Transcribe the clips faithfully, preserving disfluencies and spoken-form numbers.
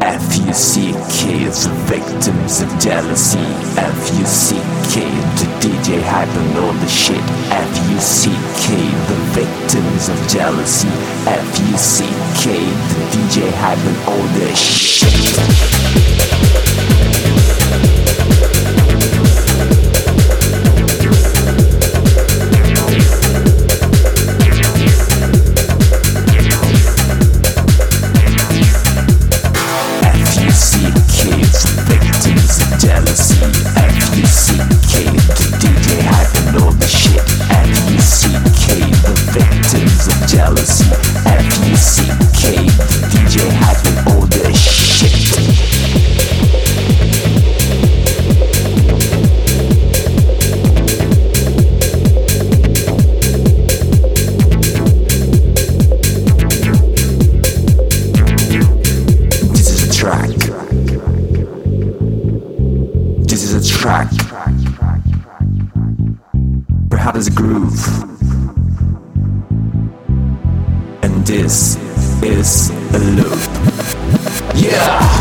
F U C K is the victims of jealousy. F U C K, the D J hyping all the shit. F U C K, the victims of jealousy. F U C K, the D J hyping all the shit. Jealousy, F U C K, the D J hyping all the shit. This is a track. This is a track. Perhaps a groove. This is a loop. Yeah!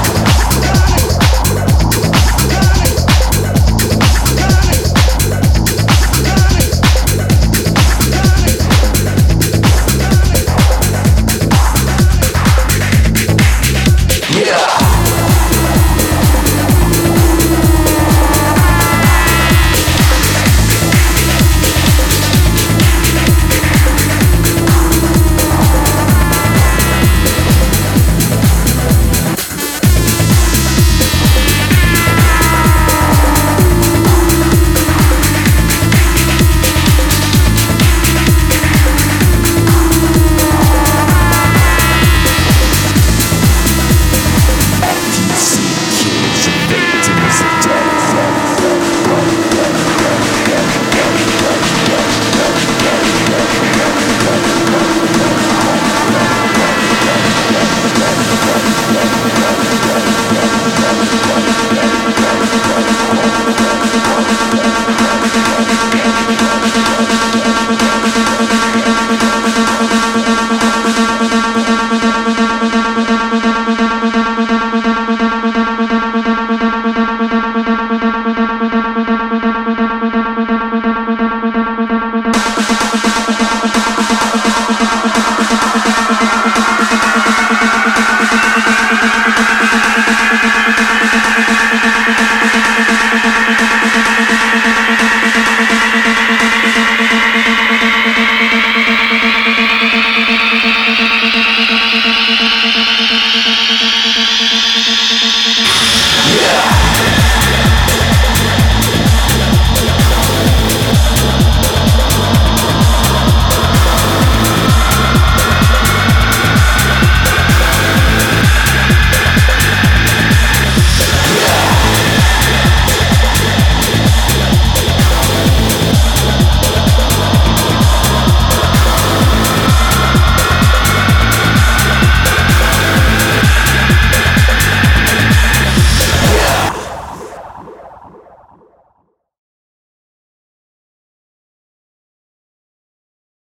Thank you.